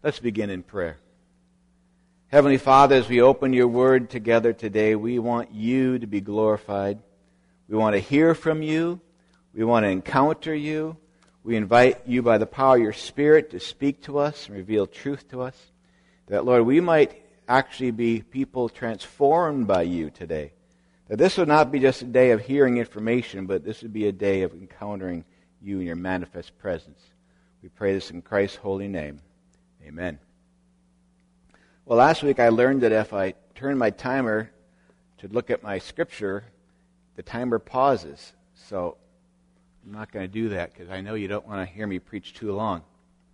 Let's begin in prayer. Heavenly Father, as we open your word together today, we want you to be glorified. We want to hear from you. We want to encounter you. We invite you by the power of your Spirit to speak to us and reveal truth to us. That, Lord, we might actually be people transformed by you today. That this would not be just a day of hearing information, but this would be a day of encountering you in your manifest presence. We pray this in Christ's holy name. Amen. Well, last week I learned that if I turn my timer to look at my scripture, the timer pauses. So I'm not going to do that because I know you don't want to hear me preach too long.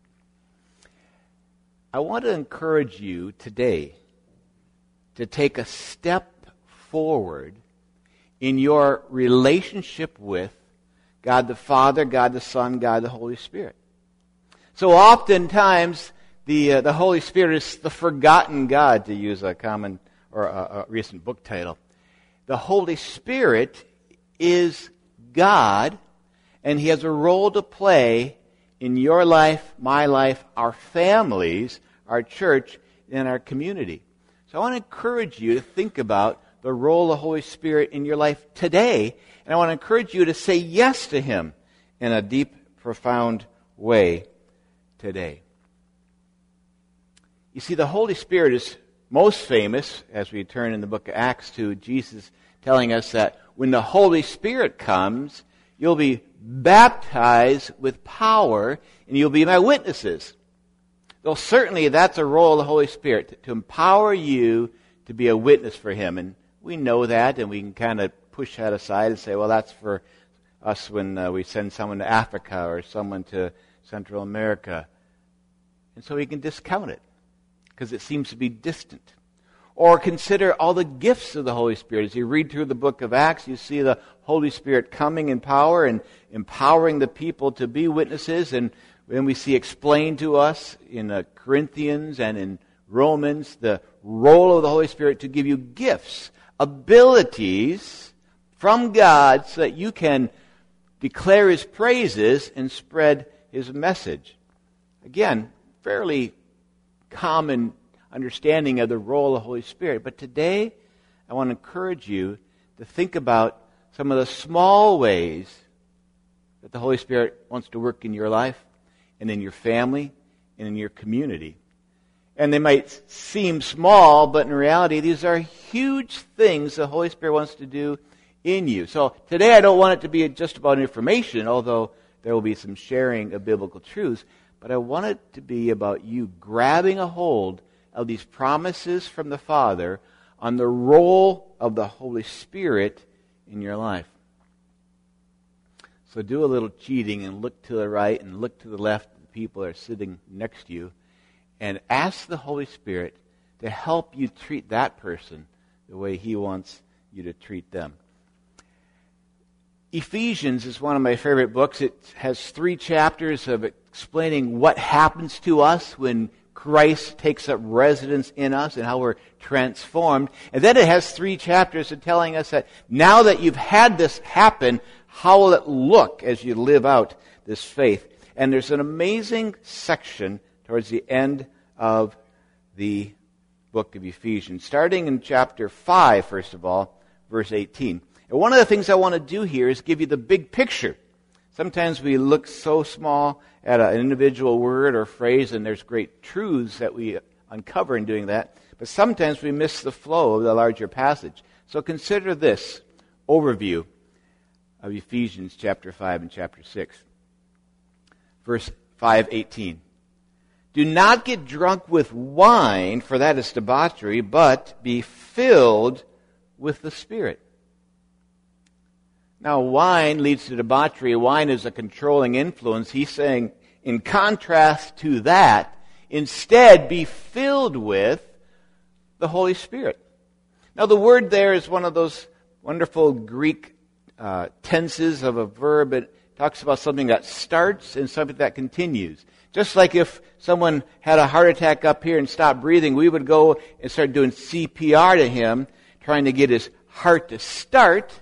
I want to encourage you today to take a step forward in your relationship with God the Father, God the Son, God the Holy Spirit. So oftentimes the Holy Spirit is the forgotten God, to use a common or a recent book title. The Holy Spirit is God, and He has a role to play in your life, my life, our families, our church, and our community. So I want to encourage you to think about the role of the Holy Spirit in your life today, and I want to encourage you to say yes to Him in a deep, profound way today. You see, the Holy Spirit is most famous, as we turn in the book of Acts to Jesus telling us that when the Holy Spirit comes, you'll be baptized with power, and you'll be my witnesses. Though certainly that's a role of the Holy Spirit, to empower you to be a witness for Him. And we know that, and we can kind of push that aside and say, well, that's for us when we send someone to Africa or someone to Central America. And so we can discount it because it seems to be distant. Or consider all the gifts of the Holy Spirit. As you read through the book of Acts, you see the Holy Spirit coming in power and empowering the people to be witnesses. And when we see explained to us in Corinthians and in Romans the role of the Holy Spirit to give you gifts, abilities from God so that you can declare His praises and spread His message. Again, fairly common understanding of the role of the Holy Spirit. But today, I want to encourage you to think about some of the small ways that the Holy Spirit wants to work in your life and in your family and in your community. And they might seem small, but in reality, these are huge things the Holy Spirit wants to do in you. So today, I don't want it to be just about information, although there will be some sharing of biblical truths. But I want it to be about you grabbing a hold of these promises from the Father on the role of the Holy Spirit in your life. So do a little cheating and look to the right and look to the left of the people that are sitting next to you and ask the Holy Spirit to help you treat that person the way He wants you to treat them. Ephesians is one of my favorite books. It has 3 chapters of explaining what happens to us when Christ takes up residence in us and how we're transformed. And then it has 3 chapters of telling us that now that you've had this happen, how will it look as you live out this faith? And there's an amazing section towards the end of the book of Ephesians, starting in chapter 5, first of all, verse 18. And one of the things I want to do here is give you the big picture. Sometimes we look so small at an individual word or phrase, and there's great truths that we uncover in doing that. But sometimes we miss the flow of the larger passage. So consider this overview of Ephesians chapter 5 and chapter 6. Verse 5:18. Do not get drunk with wine, for that is debauchery, but be filled with the Spirit. Now, wine leads to debauchery. Wine is a controlling influence. He's saying, in contrast to that, instead be filled with the Holy Spirit. Now, the word there is one of those wonderful Greek tenses of a verb. It talks about something that starts and something that continues. Just like if someone had a heart attack up here and stopped breathing, we would go and start doing CPR to him, trying to get his heart to start,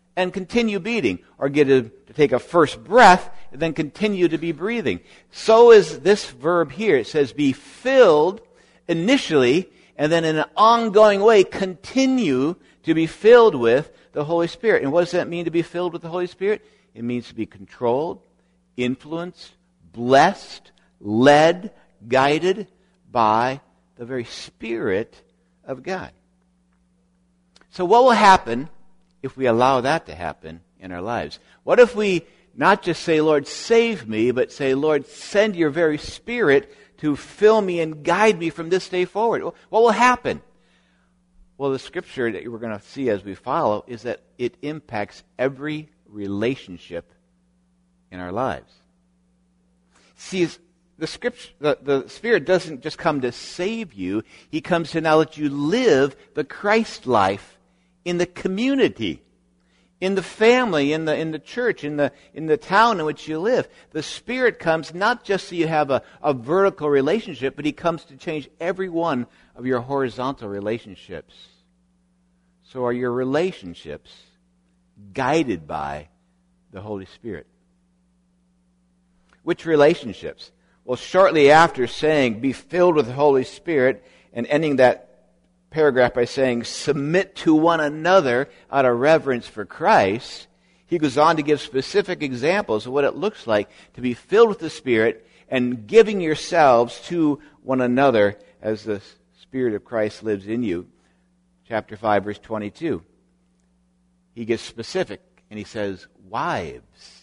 and continue beating, or get to take a first breath and then continue to be breathing. So is this verb here. It says be filled initially, and then in an ongoing way continue to be filled with the Holy Spirit. And what does that mean to be filled with the Holy Spirit? It means to be controlled, influenced, blessed, led, guided by the very Spirit of God. So what will happen if we allow that to happen in our lives? What if we not just say, Lord, save me, but say, Lord, send your very Spirit to fill me and guide me from this day forward? What will happen? Well, the scripture that we're going to see as we follow is that it impacts every relationship in our lives. See, the Spirit doesn't just come to save you. He comes to now let you live the Christ life in the community, in the family, in the church, in the town in which you live. The Spirit comes not just so you have a vertical relationship, but He comes to change every one of your horizontal relationships. So are your relationships guided by the Holy Spirit? Which relationships? Well, shortly after saying, be filled with the Holy Spirit, and ending that paragraph by saying, submit to one another out of reverence for Christ, he goes on to give specific examples of what it looks like to be filled with the Spirit and giving yourselves to one another as the Spirit of Christ lives in you. Chapter 5, verse 22. He gets specific, and he says, wives,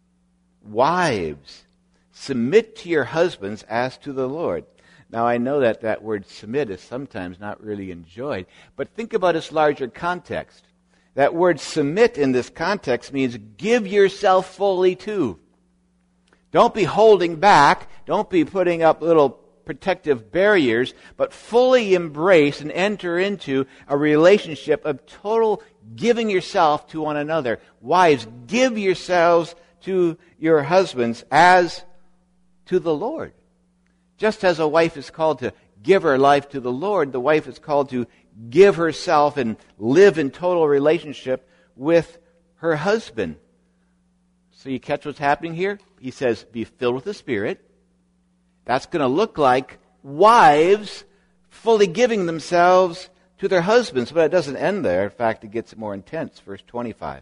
submit to your husbands as to the Lord. Now, I know that word submit is sometimes not really enjoyed, but think about its larger context. That word submit in this context means give yourself fully to. Don't be holding back. Don't be putting up little protective barriers, but fully embrace and enter into a relationship of total giving yourself to one another. Wives, give yourselves to your husbands as to the Lord. Just as a wife is called to give her life to the Lord, the wife is called to give herself and live in total relationship with her husband. So you catch what's happening here? He says, be filled with the Spirit. That's going to look like wives fully giving themselves to their husbands. But it doesn't end there. In fact, it gets more intense. Verse 25.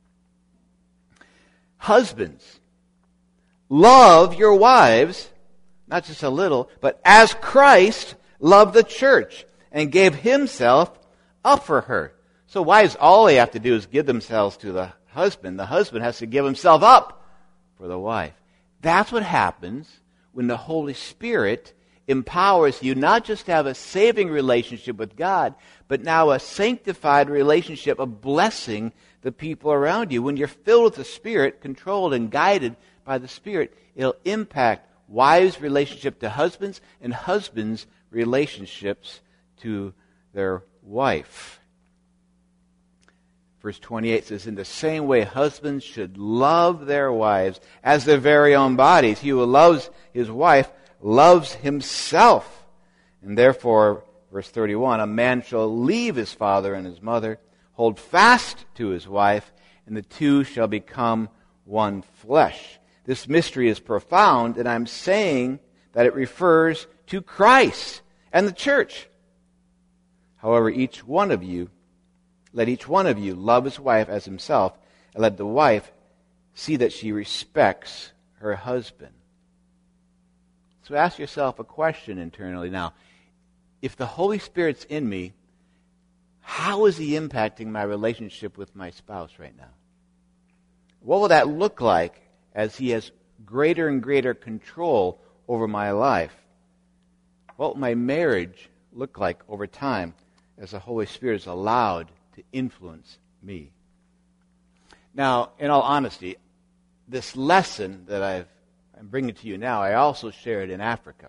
Husbands, love your wives, not just a little, but as Christ loved the church and gave himself up for her. So wives, all they have to do is give themselves to the husband. The husband has to give himself up for the wife. That's what happens when the Holy Spirit empowers you not just to have a saving relationship with God, but now a sanctified relationship of blessing the people around you. When you're filled with the Spirit, controlled and guided by the Spirit, it'll impact wives' relationship to husbands and husbands' relationships to their wife. Verse 28 says, in the same way husbands should love their wives as their very own bodies. He who loves his wife loves himself. And therefore, verse 31, a man shall leave his father and his mother, hold fast to his wife, and the two shall become one flesh. This mystery is profound, and I'm saying that it refers to Christ and the church. However, let each one of you love his wife as himself, and let the wife see that she respects her husband. So ask yourself a question internally now. If the Holy Spirit's in me, how is he impacting my relationship with my spouse right now? What will that look like as he has greater and greater control over my life? What will my marriage look like over time as the Holy Spirit is allowed to influence me? Now, in all honesty, this lesson that I'm bringing to you now, I also shared in Africa.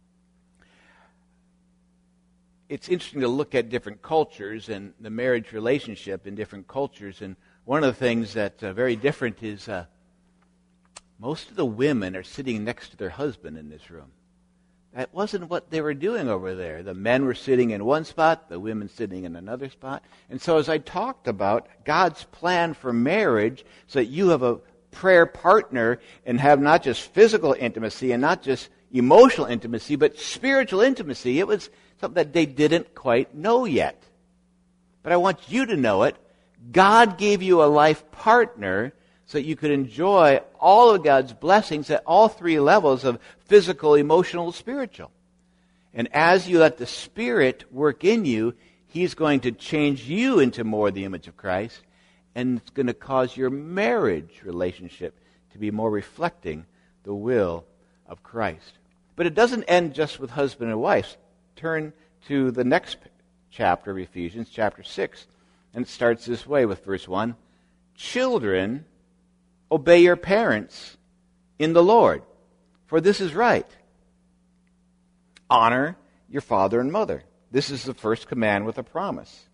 It's interesting to look at different cultures and the marriage relationship in different cultures. And one of the things that's very different is most of the women are sitting next to their husband in this room. That wasn't what they were doing over there. The men were sitting in one spot, the women sitting in another spot. And so as I talked about God's plan for marriage, so that you have a prayer partner and have not just physical intimacy and not just emotional intimacy, but spiritual intimacy, it was something that they didn't quite know yet. But I want you to know it. God gave you a life partner so that you could enjoy all of God's blessings at all three levels of physical, emotional, spiritual. And as you let the Spirit work in you, He's going to change you into more the image of Christ, and it's going to cause your marriage relationship to be more reflecting the will of Christ. But it doesn't end just with husband and wife. Turn to the next chapter of Ephesians, chapter 6, and it starts this way with verse 1. Children, obey your parents in the Lord, for this is right. Honor your father and mother. This is the first command with a promise.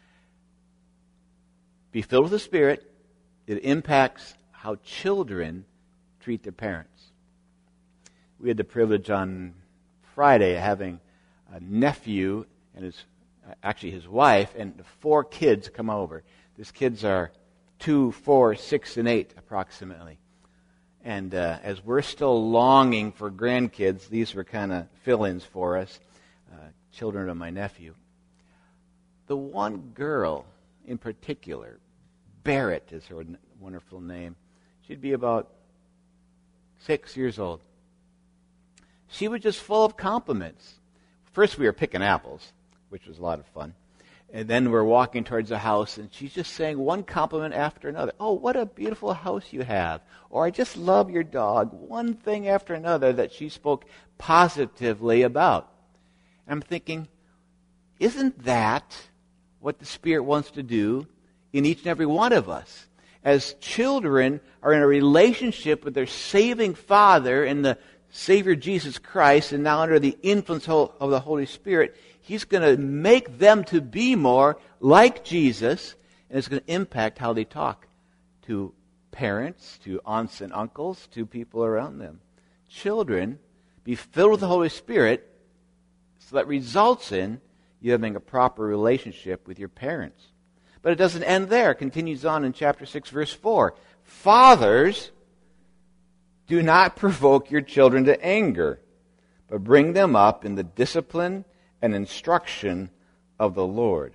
Be filled with the Spirit. It impacts how children treat their parents. We had the privilege on Friday of having a nephew and his wife and 4 kids come over. These kids are 2, 4, 6, and 8 approximately. And as we're still longing for grandkids, these were kind of fill-ins for us, children of my nephew. The one girl in particular, Barrett is her wonderful name. She'd be about 6 years old. She was just full of compliments. First we were picking apples, which was a lot of fun. And then we're walking towards the house, and she's just saying one compliment after another. Oh, what a beautiful house you have. Or I just love your dog. One thing after another that she spoke positively about. And I'm thinking, isn't that what the Spirit wants to do in each and every one of us? As children are in a relationship with their saving Father and the Savior Jesus Christ, and now under the influence of the Holy Spirit, He's going to make them to be more like Jesus, and it's going to impact how they talk to parents, to aunts and uncles, to people around them. Children, be filled with the Holy Spirit, so that results in you having a proper relationship with your parents. But it doesn't end there. It continues on in chapter 6, verse 4. Fathers, do not provoke your children to anger, but bring them up in the discipline and instruction of the Lord.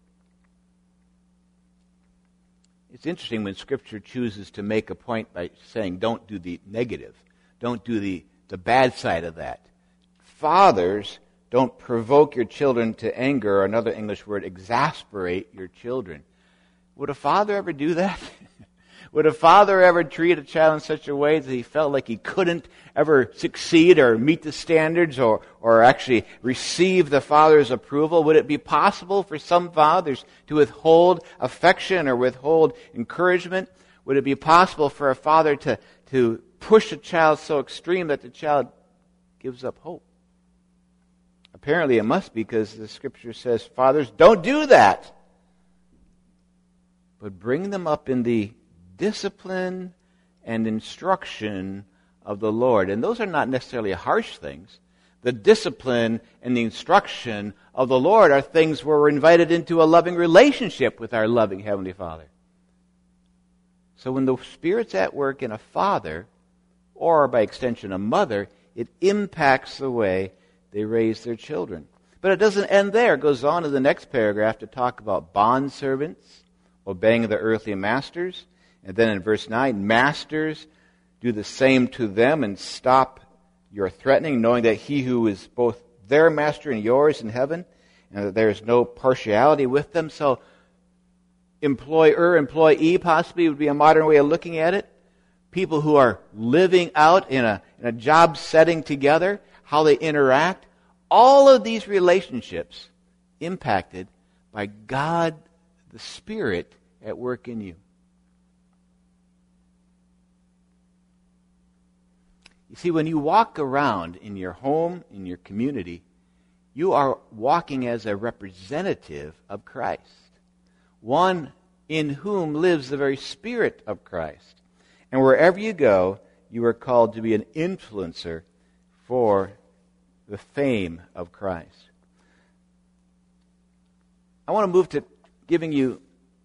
It's interesting when Scripture chooses to make a point by saying, don't do the negative. Don't do the bad side of that. Fathers, don't provoke your children to anger, or another English word, exasperate your children. Would a father ever do that? Would a father ever treat a child in such a way that he felt like he couldn't ever succeed or meet the standards or actually receive the father's approval? Would it be possible for some fathers to withhold affection or withhold encouragement? Would it be possible for a father to push a child so extreme that the child gives up hope? Apparently it must be, because the Scripture says, fathers, don't do that. But bring them up in the discipline and instruction of the Lord. And those are not necessarily harsh things. The discipline and the instruction of the Lord are things where we're invited into a loving relationship with our loving Heavenly Father. So when the Spirit's at work in a father, or by extension a mother, it impacts the way they raise their children. But it doesn't end there. It goes on to the next paragraph to talk about bondservants, obeying their earthly masters. And then in verse 9, masters, do the same to them and stop your threatening, knowing that he who is both their master and yours in heaven, and that there is no partiality with them. So employer, employee possibly would be a modern way of looking at it. People who are living out in a job setting together, how they interact. All of these relationships impacted by God, the Spirit, at work in you. You see, when you walk around in your home, in your community, you are walking as a representative of Christ, one in whom lives the very Spirit of Christ. And wherever you go, you are called to be an influencer for the fame of Christ. I want to move to giving you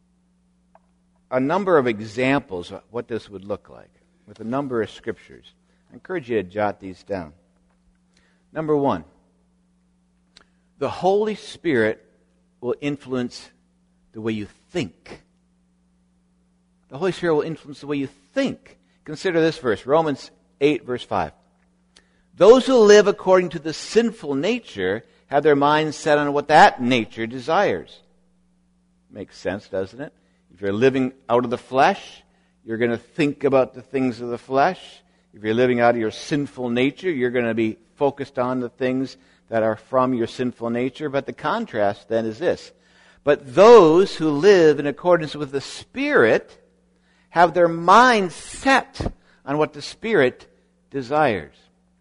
a number of examples of what this would look like with a number of scriptures. I encourage you to jot these down. Number one, the Holy Spirit will influence the way you think. The Holy Spirit will influence the way you think. Consider this verse, Romans 8, verse 5. Those who live according to the sinful nature have their minds set on what that nature desires. Makes sense, doesn't it? If you're living out of the flesh, you're going to think about the things of the flesh. If you're living out of your sinful nature, you're going to be focused on the things that are from your sinful nature. But the contrast then is this. But those who live in accordance with the Spirit have their minds set on what the Spirit desires.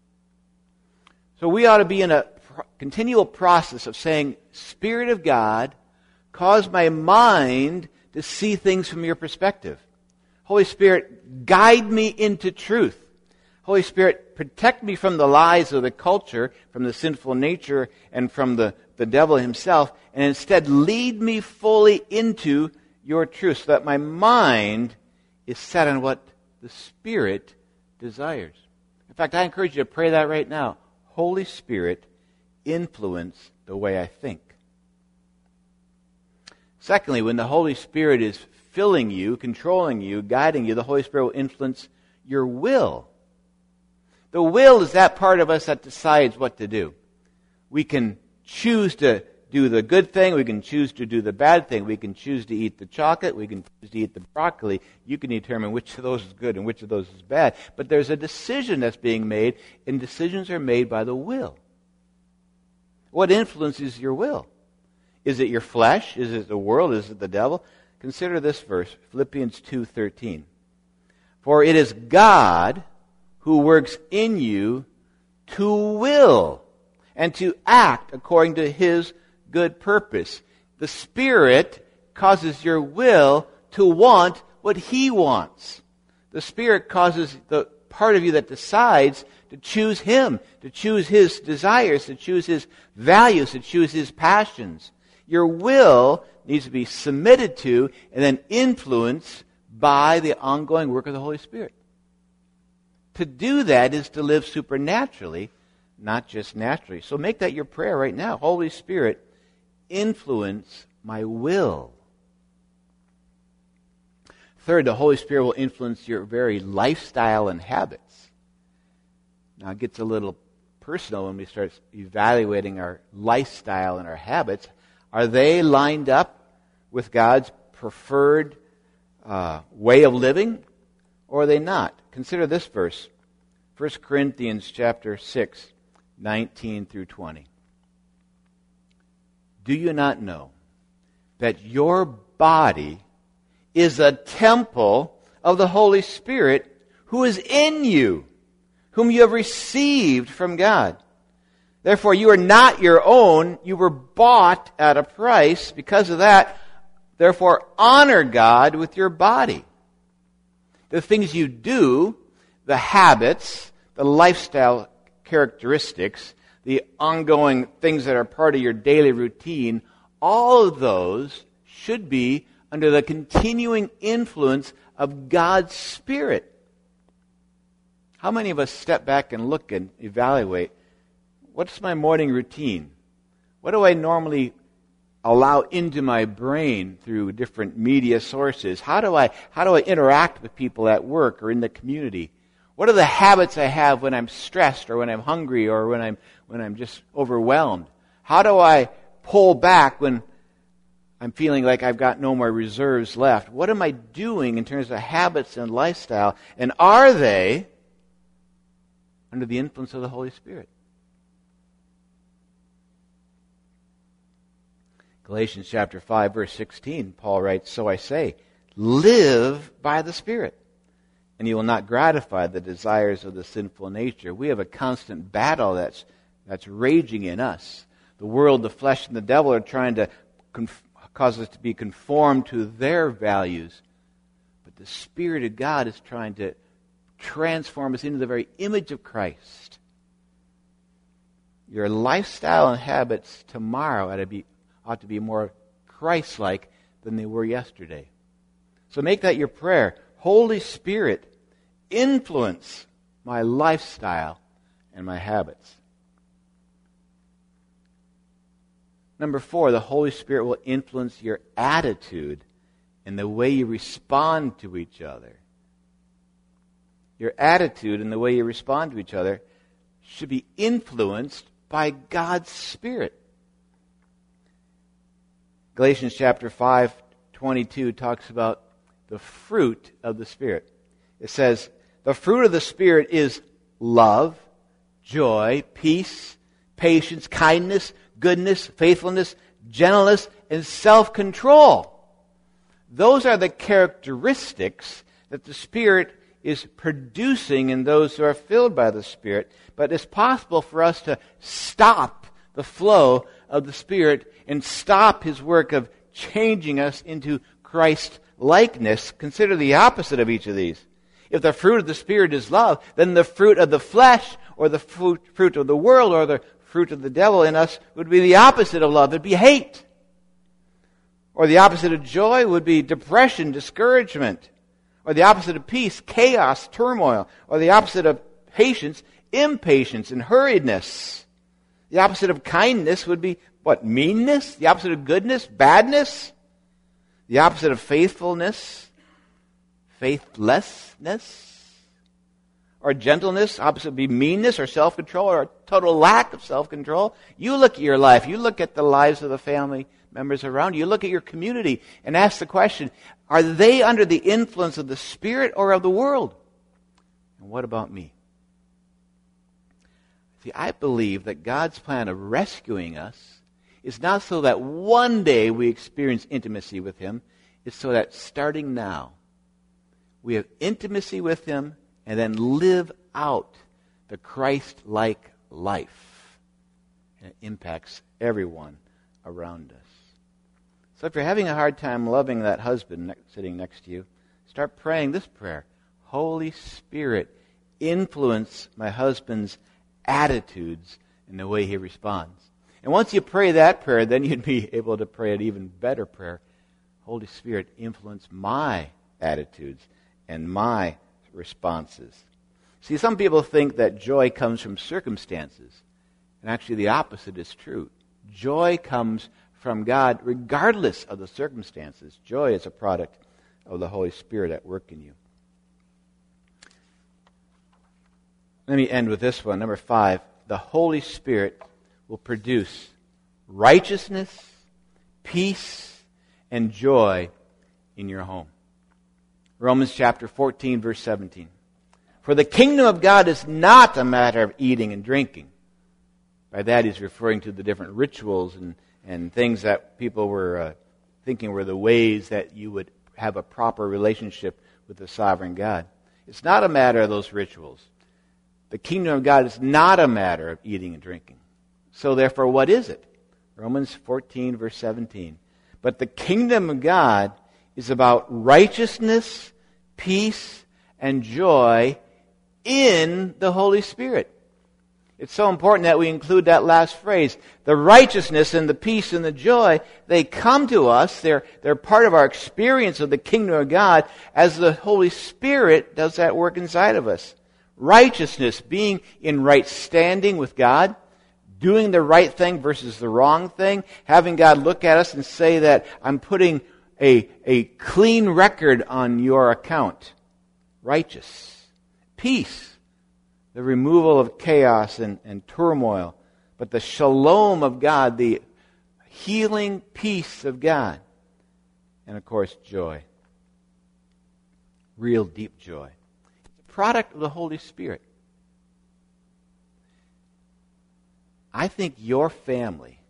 So we ought to be in a continual process of saying, Spirit of God, cause my mind to see things from your perspective. Holy Spirit, guide me into truth. Holy Spirit, protect me from the lies of the culture, from the sinful nature, and from the devil himself, and instead lead me fully into your truth so that my mind is set on what the Spirit desires. In fact, I encourage you to pray that right now. Holy Spirit, influence the way I think. Secondly, when the Holy Spirit is filling you, controlling you, guiding you, the Holy Spirit will influence your will. The will is that part of us that decides what to do. We can choose to do the good thing. We can choose to do the bad thing. We can choose to eat the chocolate. We can choose to eat the broccoli. You can determine which of those is good and which of those is bad. But there's a decision that's being made, and decisions are made by the will. What influences your will? Is it your flesh? Is it the world? Is it the devil? Consider this verse, Philippians 2:13. For it is God who works in you to will and to act according to His good purpose. The Spirit causes your will to want what He wants. The Spirit causes the part of you that decides to choose Him, to choose His desires, to choose His values, to choose His passions. Your will needs to be submitted to and then influenced by the ongoing work of the Holy Spirit. To do that is to live supernaturally, not just naturally. So make that your prayer right now. Holy Spirit, influence my will. Third, the Holy Spirit will influence your very lifestyle and habits. Now it gets a little personal when we start evaluating our lifestyle and our habits. Are they lined up with God's preferred way of living, or are they not? Consider this verse, 1 Corinthians chapter 6, 19 through 20. Do you not know that your body is a temple of the Holy Spirit who is in you, whom you have received from God? Therefore, you are not your own. You were bought at a price. Because of that, therefore, honor God with your body. The things you do, the habits, the lifestyle characteristics, the ongoing things that are part of your daily routine, all of those should be under the continuing influence of God's Spirit. How many of us step back and look and evaluate, what's my morning routine? What do I normally allow into my brain through different media sources? How do I interact with people at work or in the community? What are the habits I have when I'm stressed or when I'm hungry or when I'm just overwhelmed? How do I pull back when I'm feeling like I've got no more reserves left? What am I doing in terms of habits and lifestyle? And are they under the influence of the Holy Spirit? Galatians chapter 5, verse 16, Paul writes, So I say, live by the Spirit, and you will not gratify the desires of the sinful nature. We have a constant battle that's raging in us. The world, the flesh, and the devil are trying to cause us to be conformed to their values. But the Spirit of God is trying to transform us into the very image of Christ. your lifestyle and habits tomorrow ought to be more Christ-like than they were yesterday. So make that your prayer. Holy Spirit, influence my lifestyle and my habits. Number 4, the Holy Spirit will influence your attitude and the way you respond to each other. Your attitude and the way you respond to each other should be influenced by God's Spirit. Galatians chapter 5:22 talks about the fruit of the Spirit. It says, the fruit of the Spirit is love, joy, peace, patience, kindness, goodness, faithfulness, gentleness, and self-control. Those are the characteristics that the Spirit is producing in those who are filled by the Spirit. But it's possible for us to stop the flow of the Spirit and stop His work of changing us into Christ-likeness. Consider the opposite of each of these. If the fruit of the Spirit is love, then the fruit of the flesh or the fruit of the world or the fruit of the devil in us would be the opposite of love. It would be hate. Or the opposite of joy would be depression, discouragement. Or the opposite of peace, chaos, turmoil. Or the opposite of patience, impatience and hurriedness. The opposite of kindness would be what? Meanness? The opposite of goodness? Badness? The opposite of faithfulness? Faithlessness? Or gentleness? Opposite would be meanness or self-control or a total lack of self-control. You look at your life. You look at the lives of the family members around you. You look at your community and ask the question, are they under the influence of the Spirit or of the world? And what about me? See, I believe that God's plan of rescuing us is not so that one day we experience intimacy with Him. It's so that starting now, we have intimacy with Him and then live out the Christ-like life. And it impacts everyone around us. So if you're having a hard time loving that husband sitting next to you, start praying this prayer. Holy Spirit, influence my husband's attitudes and the way he responds. And once you pray that prayer, then you'd be able to pray an even better prayer. Holy Spirit, influence my attitudes and my responses. See, some people think that joy comes from circumstances. And actually the opposite is true. Joy comes from God regardless of the circumstances. Joy is a product of the Holy Spirit at work in you. Let me end with this one. Number 5, the Holy Spirit will produce righteousness, peace, and joy in your home. Romans chapter 14, verse 17. For the kingdom of God is not a matter of eating and drinking. By that he's referring to the different rituals and things that people were thinking were the ways that you would have a proper relationship with the sovereign God. It's not a matter of those rituals. The kingdom of God is not a matter of eating and drinking. So therefore, what is it? Romans 14, verse 17. But the kingdom of God is about righteousness, peace, and joy in the Holy Spirit. It's so important that we include that last phrase. The righteousness and the peace and the joy, they come to us. They're part of our experience of the kingdom of God as the Holy Spirit does that work inside of us. Righteousness, being in right standing with God, doing the right thing versus the wrong thing, having God look at us and say that I'm putting a clean record on your account. Righteous. Peace. The removal of chaos and turmoil, but the shalom of God, the healing peace of God. And of course, joy. Real deep joy. It's a product of the Holy Spirit. I think your family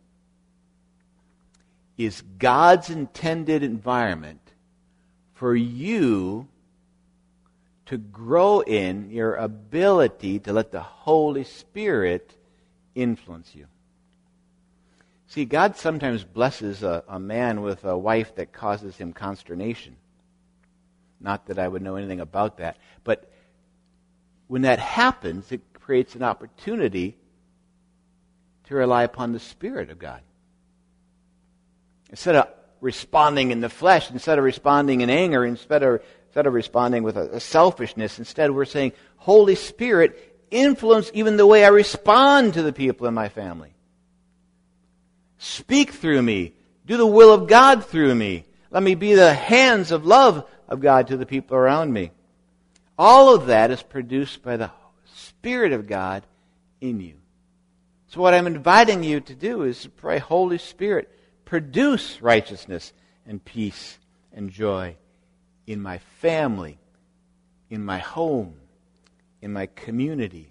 is God's intended environment for you to grow in your ability to let the Holy Spirit influence you. See, God sometimes blesses a man with a wife that causes him consternation. Not that I would know anything about that. But when that happens, it creates an opportunity to rely upon the Spirit of God. Instead of responding in the flesh, instead of responding in anger, instead of responding with a selfishness, instead we're saying, Holy Spirit, influence even the way I respond to the people in my family. Speak through me. Do the will of God through me. Let me be the hands of love of God to the people around me. All of that is produced by the Spirit of God in you. So what I'm inviting you to do is to pray, Holy Spirit, produce righteousness and peace and joy in my family, in my home, in my community.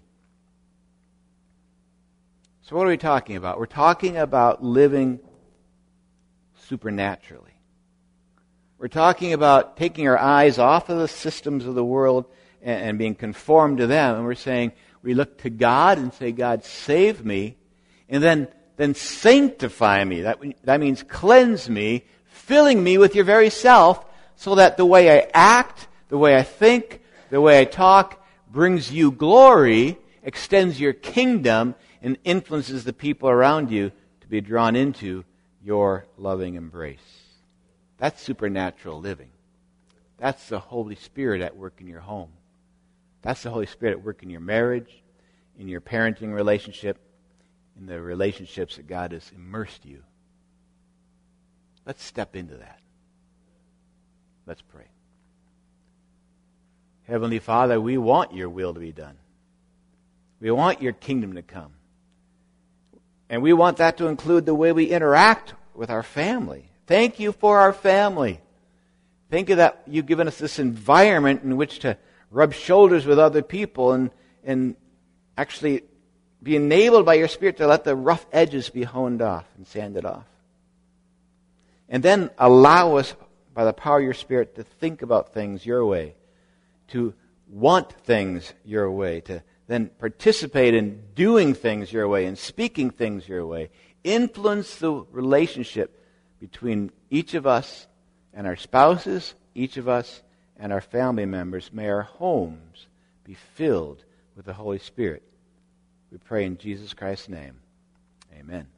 So what are we talking about? We're talking about living supernaturally. We're talking about taking our eyes off of the systems of the world and being conformed to them. And we're saying, we look to God and say, God, save me. And then sanctify me. That means cleanse me, filling me with your very self, so that the way I act, the way I think, the way I talk brings you glory, extends your kingdom, and influences the people around you to be drawn into your loving embrace. That's supernatural living. That's the Holy Spirit at work in your home. That's the Holy Spirit at work in your marriage, in your parenting relationship, in the relationships that God has immersed you. Let's step into that. Let's pray. Heavenly Father, we want your will to be done. We want your kingdom to come. And we want that to include the way we interact with our family. Thank you for our family. Thank you that you've given us this environment in which to rub shoulders with other people and actually be enabled by your Spirit to let the rough edges be honed off and sanded off. And then allow us, by the power of your Spirit, to think about things your way, to want things your way, to then participate in doing things your way and speaking things your way. Influence the relationship between each of us and our spouses, each of us and our family members. May our homes be filled with the Holy Spirit. We pray in Jesus Christ's name. Amen.